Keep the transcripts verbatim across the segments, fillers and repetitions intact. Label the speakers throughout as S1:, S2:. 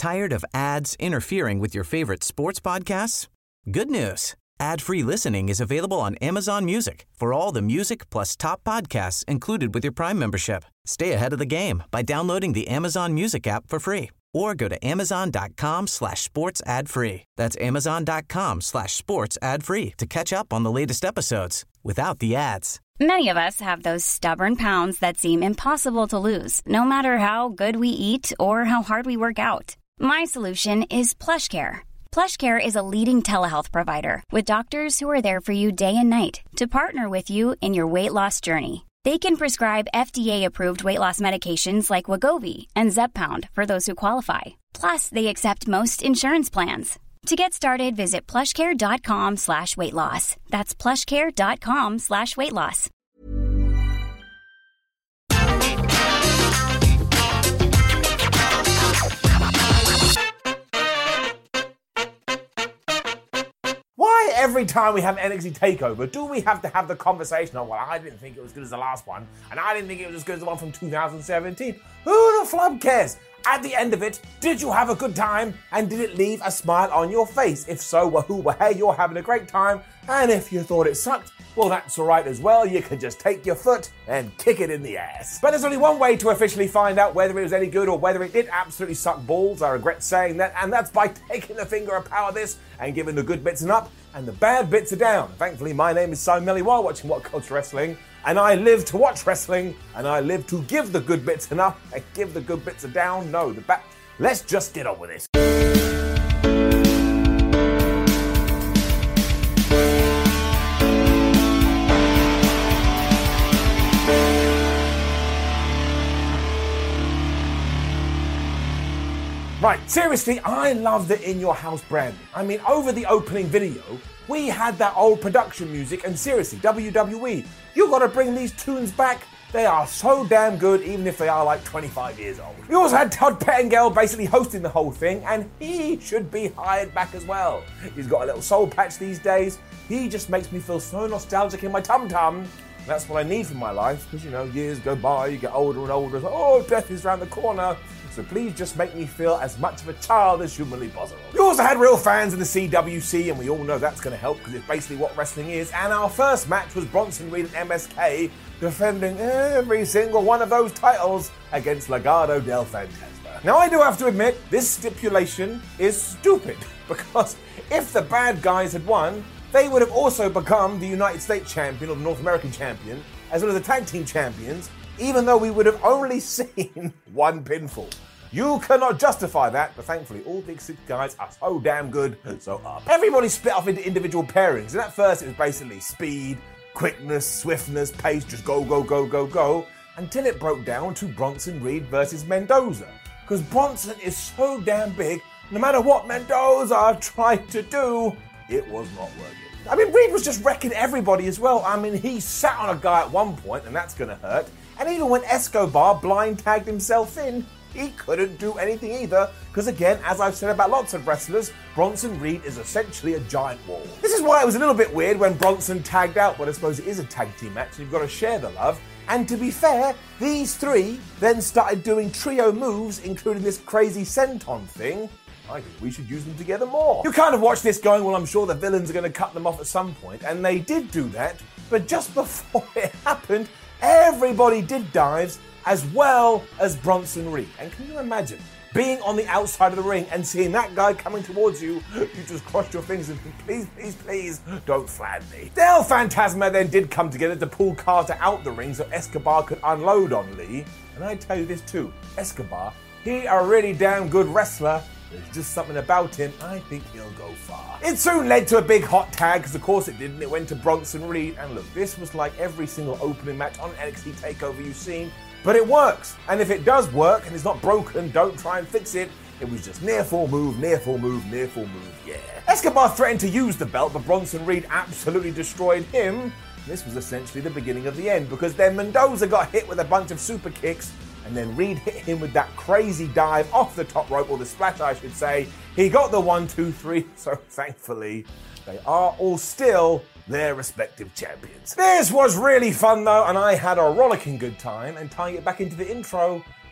S1: Tired of ads interfering with your favorite sports podcasts? Good news. Ad-free listening is available on Amazon Music for all the music plus top podcasts included with your Prime membership. Stay ahead of the game by downloading the Amazon Music app for free or go to amazon.com slash sports ad free. That's amazon.com slash sports ad free to catch up on the latest episodes without the ads.
S2: Many of us have those stubborn pounds that seem impossible to lose, no matter how good we eat or how hard we work out. My solution is PlushCare. PlushCare is a leading telehealth provider with doctors who are there for you day and night to partner with you in your weight loss journey. They can prescribe F D A-approved weight loss medications like Wegovy and Zepbound for those who qualify. Plus, they accept most insurance plans. To get started, visit plushcare.com slash weight loss. That's plushcare.com slash weight loss.
S3: Why every time we have an N X T TakeOver do we have to have the conversation of, well, I didn't think it was as good as the last one, and I didn't think it was as good as the one from two thousand seventeen. Who the flub cares? At the end of it, did you have a good time? And did it leave a smile on your face? If so, wahoo, well, hey, you're having a great time. And if you thought it sucked, well, that's all right as well. You can just take your foot and kick it in the ass. But there's only one way to officially find out whether it was any good or whether it did absolutely suck balls. I regret saying that. And that's by taking the finger of power this and giving the good bits an up and the bad bits are down. Thankfully, my name is Simon Melly while watching What Culture Wrestling. And I live to watch wrestling, and I live to give the good bits an up and give the good bits a down. No, the back. Let's just get on with this. Right, seriously, I love the In Your House branding. I mean, over the opening video, we had that old production music, and seriously, W W E, you gotta bring these tunes back. They are so damn good, even if they are like twenty-five years old. We also had Todd Pettengill basically hosting the whole thing, and he should be hired back as well. He's got a little soul patch these days. He just makes me feel so nostalgic in my tum-tum. That's what I need for my life, because, you know, years go by, you get older and older. It's like, oh, death is around the corner. So please just make me feel as much of a child as humanly possible. We also had real fans in the C W C, and we all know that's going to help because it's basically what wrestling is. And our first match was Bronson Reed and M S K defending every single one of those titles against Legado del Fantasma. Now, I do have to admit, this stipulation is stupid because if the bad guys had won, they would have also become the United States champion or the North American champion, as well as the tag team champions, even though we would have only seen one pinfall. You cannot justify that, but thankfully all Big Six guys are so damn good, so up. Everybody split off into individual pairings, and at first it was basically speed, quickness, swiftness, pace, just go, go, go, go, go, until it broke down to Bronson Reed versus Mendoza. Because Bronson is so damn big, no matter what Mendoza tried to do, it was not working. I mean, Reed was just wrecking everybody as well. I mean, he sat on a guy at one point, and that's going to hurt. And even when Escobar blind tagged himself in, he couldn't do anything either, because again, as I've said about lots of wrestlers, Bronson Reed is essentially a giant wall. This is why it was a little bit weird when Bronson tagged out, but I suppose it is a tag team match, and you've got to share the love. And to be fair, these three then started doing trio moves, including this crazy senton thing. I think we should use them together more. You kind of watch this going, well, I'm sure the villains are going to cut them off at some point, and they did do that, but just before it happened, everybody did dives, as well as Bronson Reed. And can you imagine being on the outside of the ring and seeing that guy coming towards you? You just crossed your fingers and think, please, please, please, don't flag me. Del Fantasma then did come together to pull Carter out the ring so Escobar could unload on Lee. And I tell you this too, Escobar, he a really damn good wrestler. There's just something about him, I think he'll go far. It soon led to a big hot tag, because of course it didn't. It went to Bronson Reed, and look, this was like every single opening match on N X T TakeOver you've seen, but it works. And if it does work, and it's not broken, don't try and fix it. It was just near full move, near full move, near full move, yeah. Escobar threatened to use the belt, but Bronson Reed absolutely destroyed him. This was essentially the beginning of the end, because then Mendoza got hit with a bunch of super kicks, and then Reed hit him with that crazy dive off the top rope, or the splash I should say. He got the one, two, three, so thankfully they are all still their respective champions. This was really fun though, and I had a rollicking good time, and tying it back into the intro,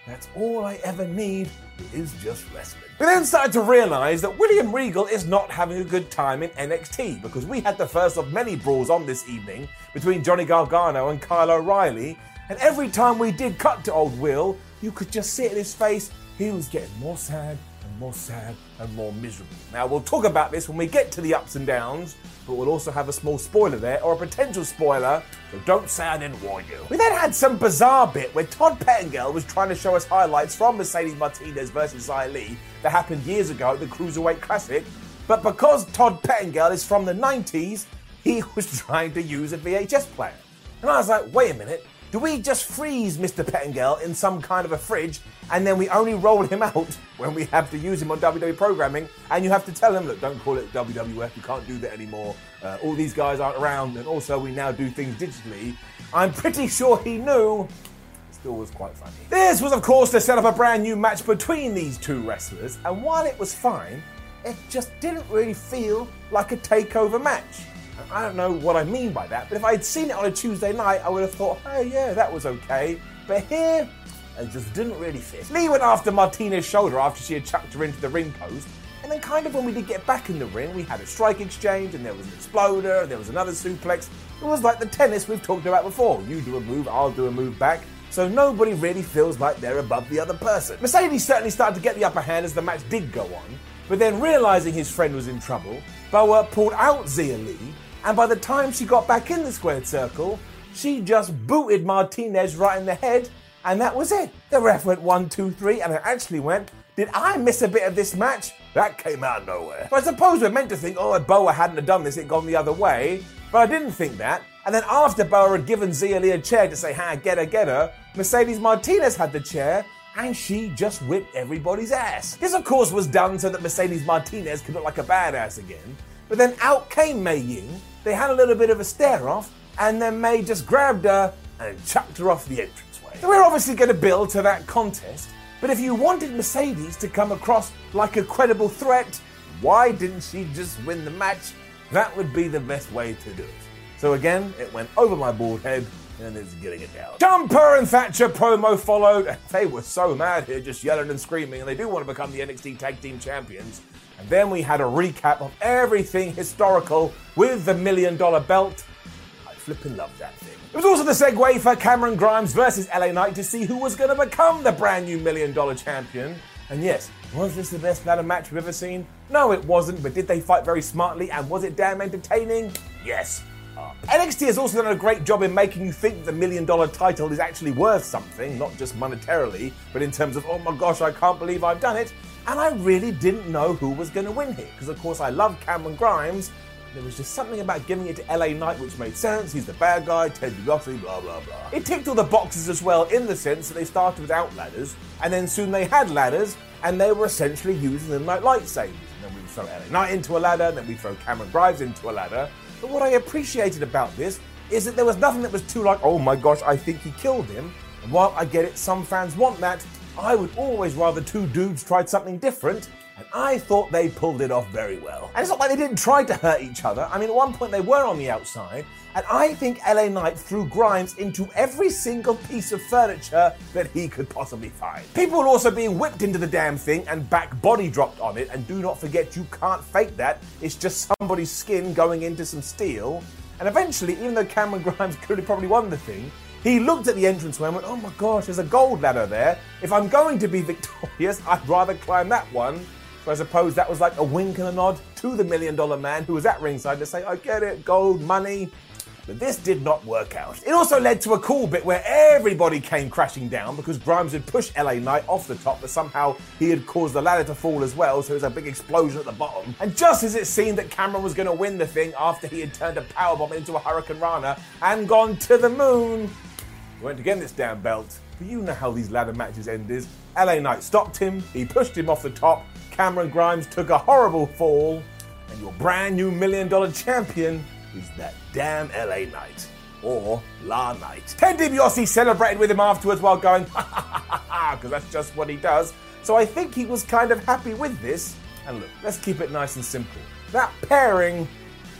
S3: That's all I ever need is just wrestling. We then started to realise that William Regal is not having a good time in N X T because we had the first of many brawls on this evening between Johnny Gargano and Kyle O'Reilly, and every time we did cut to old Will, you could just see it in his face, he was getting more sad and more sad and more miserable. Now, we'll talk about this when we get to the ups and downs, but we'll also have a small spoiler there, or a potential spoiler, so don't say I didn't warn you. We then had some bizarre bit where Todd Pettengill was trying to show us highlights from Mercedes Martinez versus Xia Li that happened years ago at the Cruiserweight Classic, but because Todd Pettengill is from the nineties, he was trying to use a V H S player. And I was like, wait a minute, do we just freeze Mister Pettengill in some kind of a fridge and then we only roll him out when we have to use him on W W E programming, and you have to tell him, look, don't call it W W F, you can't do that anymore, uh, all these guys aren't around, and also we now do things digitally. I'm pretty sure he knew. Still was quite funny. This was, of course, to set up a brand new match between these two wrestlers, and while it was fine, it just didn't really feel like a takeover match. I don't know what I mean by that, but if I'd seen it on a Tuesday night, I would have thought, hey, yeah, that was okay. But here, it just didn't really fit. Lee went after Martinez's shoulder after she had chucked her into the ring post, and then kind of when we did get back in the ring, we had a strike exchange, and there was an exploder, and there was another suplex. It was like the tennis we've talked about before. You do a move, I'll do a move back. So nobody really feels like they're above the other person. Mercedes certainly started to get the upper hand as the match did go on, but then realising his friend was in trouble, Boa pulled out Xia Li, and by the time she got back in the squared circle, she just booted Martinez right in the head, and that was it. The ref went one, two, three, and I actually went, did I miss a bit of this match? That came out of nowhere. But I suppose we're meant to think, oh, if Boa hadn't have done this, it'd gone the other way. But I didn't think that. And then after Boa had given Xia Li a chair to say, ha, get her, get her, Mercedes Martinez had the chair, and she just whipped everybody's ass. This, of course, was done so that Mercedes Martinez could look like a badass again. But then out came Mei Ying, they had a little bit of a stare-off, and then Mei just grabbed her and chucked her off the entranceway. So we're obviously going to build to that contest, but if you wanted Mercedes to come across like a credible threat, why didn't she just win the match? That would be the best way to do it. So again, it went over my bald head, and it's getting it down. Jumper and Thatcher promo followed, and they were so mad here, just yelling and screaming, and they do want to become the N X T Tag Team Champions. And then we had a recap of everything historical with the Million Dollar Belt. I flipping love that thing. It was also the segue for Cameron Grimes versus L A Knight to see who was going to become the brand new Million Dollar Champion. And yes, was this the best ladder match we've ever seen? No, it wasn't, but did they fight very smartly, and was it damn entertaining? Yes. Uh, N X T has also done a great job in making you think the Million Dollar title is actually worth something, not just monetarily, but in terms of, oh my gosh, I can't believe I've done it. And I really didn't know who was going to win here, because of course I love Cameron Grimes. There was just something about giving it to L A Knight which made sense. He's the bad guy, Ted DiBiase, blah, blah, blah. It ticked all the boxes as well, in the sense that they started without ladders, and then soon they had ladders, and they were essentially using them like lightsabers. And then we would throw L A Knight into a ladder, and then we throw Cameron Grimes into a ladder. But what I appreciated about this is that there was nothing that was too like, oh my gosh, I think he killed him. And while I get it, some fans want that, I would always rather two dudes tried something different, and I thought they pulled it off very well. And it's not like they didn't try to hurt each other. I mean, at one point they were on the outside, and I think L A Knight threw Grimes into every single piece of furniture that he could possibly find. People were also being whipped into the damn thing and back body dropped on it, and do not forget, you can't fake that. It's just somebody's skin going into some steel. And eventually, even though Cameron Grimes could have probably won the thing, he looked at the entranceway and went, oh my gosh, there's a gold ladder there. If I'm going to be victorious, I'd rather climb that one. So I suppose that was like a wink and a nod to the Million Dollar Man who was at ringside to say, I get it, gold, money. But this did not work out. It also led to a cool bit where everybody came crashing down because Grimes had pushed L A Knight off the top, but somehow he had caused the ladder to fall as well, so there was a big explosion at the bottom. And just as it seemed that Cameron was going to win the thing after he had turned a powerbomb into a Hurricane Rana and gone to the moon, he went to get this damn belt. But you know how these ladder matches end is. L A Knight stopped him, he pushed him off the top, Cameron Grimes took a horrible fall, and your brand new Million Dollar Champion is that damn L A Knight. Or La Knight. Ted DiBiase celebrated with him afterwards while going, ha ha ha ha ha, because that's just what he does. So I think he was kind of happy with this. And look, let's keep it nice and simple. That pairing,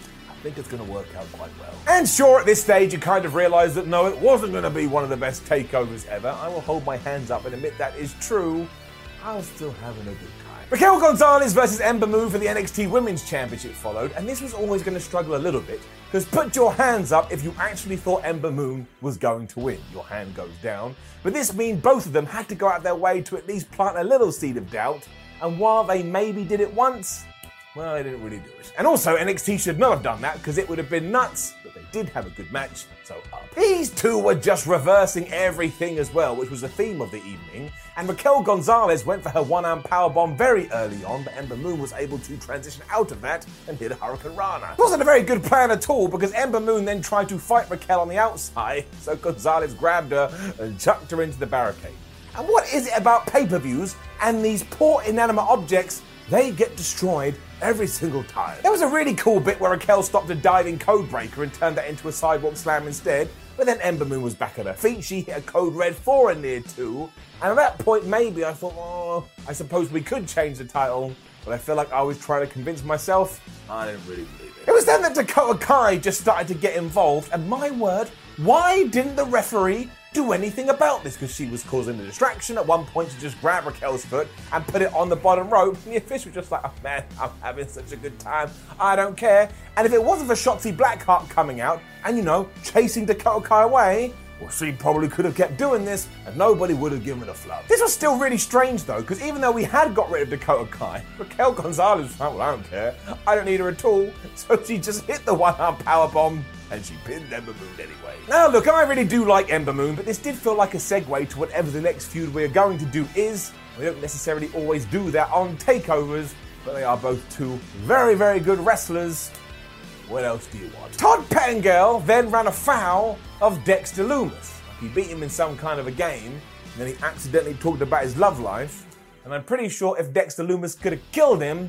S3: think it's going to work out quite well. And sure, at this stage, you kind of realize that no, it wasn't going to be one of the best takeovers ever. I will hold my hands up and admit that is true. I was still having a good time. Raquel Gonzalez versus Ember Moon for the N X T Women's Championship followed, and this was always going to struggle a little bit, because put your hands up if you actually thought Ember Moon was going to win. Your hand goes down. But this means both of them had to go out their way to at least plant a little seed of doubt, and while they maybe did it once, well, they didn't really do it. And also, N X T should not have done that, because it would have been nuts, but they did have a good match, so up. These two were just reversing everything as well, which was the theme of the evening, and Raquel Gonzalez went for her one-arm powerbomb very early on, but Ember Moon was able to transition out of that and hit a Hurricane Rana. It wasn't a very good plan at all, because Ember Moon then tried to fight Raquel on the outside, so Gonzalez grabbed her and chucked her into the barricade. And what is it about pay-per-views and these poor inanimate objects? They get destroyed every single time. There was a really cool bit where Raquel stopped a diving code breaker and turned that into a sidewalk slam instead, but then Ember Moon was back at her feet. She hit a code red four and near two, and at that point maybe I thought, oh, I suppose we could change the title, but I feel like I was trying to convince myself I didn't really believe it. It was then that Dakota Kai just started to get involved, and my word, why didn't the referee do anything about this? Because she was causing a distraction. At one point, she just grabbed Raquel's foot and put it on the bottom rope. And the official was just like, oh man, I'm having such a good time. I don't care. And if it wasn't for Shotzi Blackheart coming out and, you know, chasing Dakota Kai away, well, she probably could have kept doing this and nobody would have given it a flub. This was still really strange though, because even though we had got rid of Dakota Kai, Raquel Gonzalez was like, well, I don't care. I don't need her at all. So she just hit the one-arm powerbomb and she pinned Ember Moon anyway. Now look, I really do like Ember Moon, but this did feel like a segue to whatever the next feud we're going to do is. We don't necessarily always do that on takeovers, but they are both two very, very good wrestlers. What else do you want? Todd Pettengill then ran afoul of Dexter Lumis. He beat him in some kind of a game, and then he accidentally talked about his love life, and I'm pretty sure if Dexter Lumis could have killed him,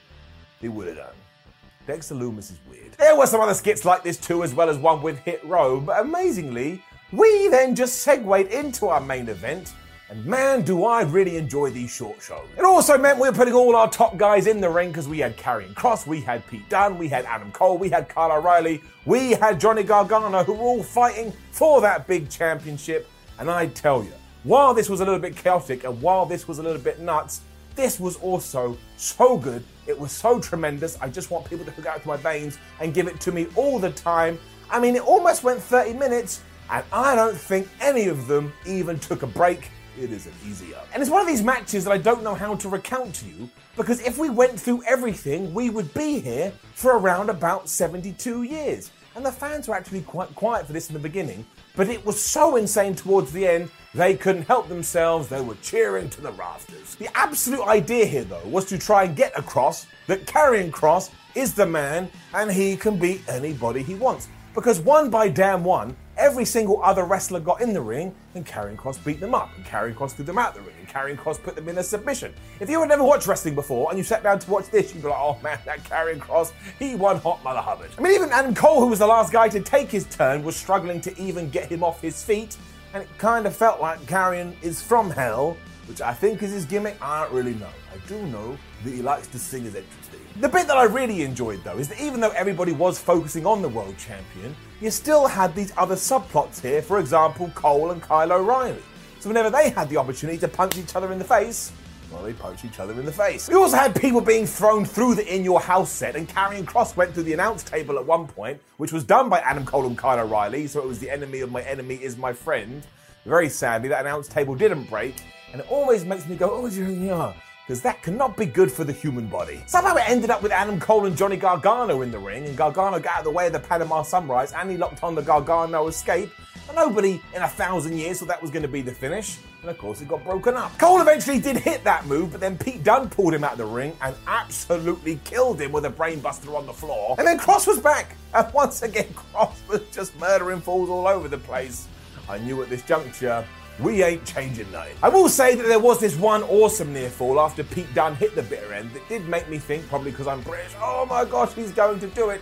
S3: he would have done. Dexter Lumis is weird. There were some other skits like this too, as well as one with Hit Row, but amazingly, we then just segued into our main event, and man, do I really enjoy these short shows. It also meant we were putting all our top guys in the ring, because we had Karrion Kross, we had Pete Dunne, we had Adam Cole, we had Kyle O'Reilly, we had Johnny Gargano, who were all fighting for that big championship, and I tell you, while this was a little bit chaotic, and while this was a little bit nuts, this was also so good. It was so tremendous. I just want people to hook out to my veins and give it to me all the time. I mean, it almost went thirty minutes, and I don't think any of them even took a break. It is an easy up. And it's one of these matches that I don't know how to recount to you, because if we went through everything, we would be here for around about seventy-two years. And the fans were actually quite quiet for this in the beginning, but it was so insane towards the end, they couldn't help themselves, they were cheering to the rafters. The absolute idea here, though, was to try and get across that Karrion Kross is the man and he can beat anybody he wants. Because one by damn one, every single other wrestler got in the ring and Karrion Kross beat them up, and Karrion Kross threw them out the ring, and Karrion Kross put them in a submission. If you had never watched wrestling before and you sat down to watch this, you'd be like, oh man, that Karrion Kross, he won hot mother hubbard. I mean, even Adam Cole, who was the last guy to take his turn, was struggling to even get him off his feet, and it kind of felt like Karrion is from hell, which I think is his gimmick. I don't really know. I do know that he likes to sing his entrance theme. The bit that I really enjoyed, though, is that even though everybody was focusing on the world champion, you still had these other subplots here, for example, Cole and Kyle O'Reilly. So whenever they had the opportunity to punch each other in the face, well, they punch each other in the face. We also had people being thrown through the In Your House set, and Karrion Kross went through the announce table at one point, which was done by Adam Cole and Kyle O'Reilly, so it was the enemy of my enemy is my friend. Very sadly, that announce table didn't break, and it always makes me go, oh, yeah, because that cannot be good for the human body. Somehow it ended up with Adam Cole and Johnny Gargano in the ring, and Gargano got out of the way of the Panama Sunrise, and he locked on the Gargano escape, and nobody in a thousand years thought that was going to be the finish, and of course it got broken up. Cole eventually did hit that move, but then Pete Dunne pulled him out of the ring and absolutely killed him with a brainbuster on the floor, and then Kross was back, and once again Kross was just murdering fools all over the place. I knew at this juncture, we ain't changing nothing. I will say that there was this one awesome near fall after Pete Dunne hit the bitter end that did make me think, probably because I'm British, oh my gosh, he's going to do it.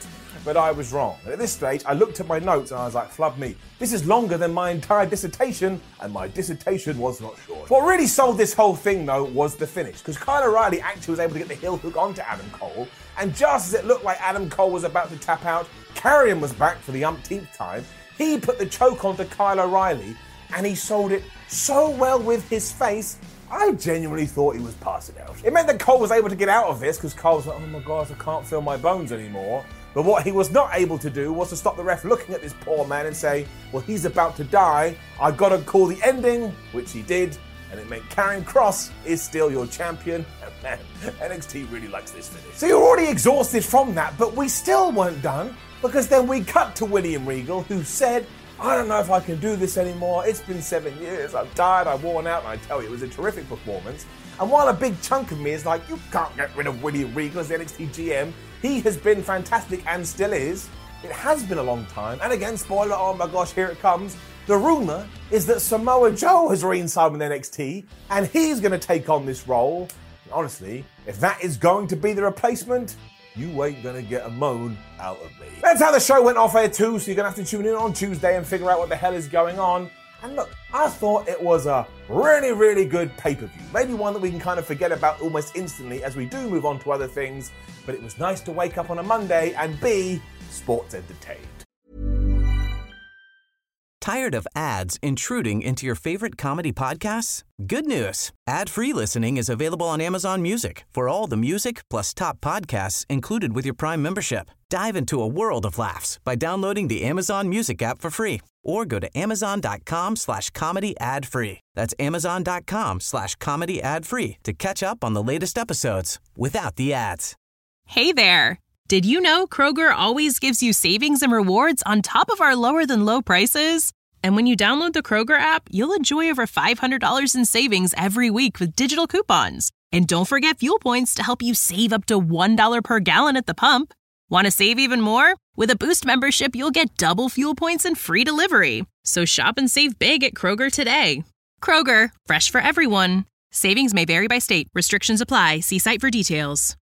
S3: but I was wrong. And at this stage, I looked at my notes and I was like, flub me. This is longer than my entire dissertation, and my dissertation was not short. What really sold this whole thing, though, was the finish, because Kyle O'Reilly actually was able to get the heel hook onto Adam Cole, and just as it looked like Adam Cole was about to tap out, Karrion was back for the umpteenth time. He put the choke onto Kyle O'Reilly, and he sold it so well with his face, I genuinely thought he was passing out. It meant that Cole was able to get out of this, because Cole was like, oh my gosh, I can't feel my bones anymore. But what he was not able to do was to stop the ref looking at this poor man and say, well, he's about to die, I've got to call the ending, which he did, and it meant Karrion Kross is still your champion. And man, N X T really likes this finish. So you're already exhausted from that, but we still weren't done, because then we cut to William Regal, who said, I don't know if I can do this anymore. It's been seven years. I'm tired. I'm worn out. And I tell you, it was a terrific performance. And while a big chunk of me is like, you can't get rid of William Regal as the N X T G M, he has been fantastic and still is. It has been a long time. And again, spoiler, oh my gosh, here it comes. The rumour is that Samoa Joe has re-signed with N X T, and he's going to take on this role. And honestly, if that is going to be the replacement, you ain't gonna get a moan out of me. That's how the show went off air too, so you're gonna have to tune in on Tuesday and figure out what the hell is going on. And look, I thought it was a really, really good pay-per-view. Maybe one that we can kind of forget about almost instantly as we do move on to other things, but it was nice to wake up on a Monday and be sports entertained.
S1: Tired of ads intruding into your favorite comedy podcasts? Good news. Ad-free listening is available on Amazon Music for all the music plus top podcasts included with your Prime membership. Dive into a world of laughs by downloading the Amazon Music app for free or go to amazon.com slash comedy ad free. That's amazon.com slash comedy ad free to catch up on the latest episodes without the ads.
S4: Hey there. Did you know Kroger always gives you savings and rewards on top of our lower than low prices? And when you download the Kroger app, you'll enjoy over five hundred dollars in savings every week with digital coupons. And don't forget fuel points to help you save up to one dollar per gallon at the pump. Want to save even more? With a Boost membership, you'll get double fuel points and free delivery. So shop and save big at Kroger today. Kroger, fresh for everyone. Savings may vary by state. Restrictions apply. See site for details.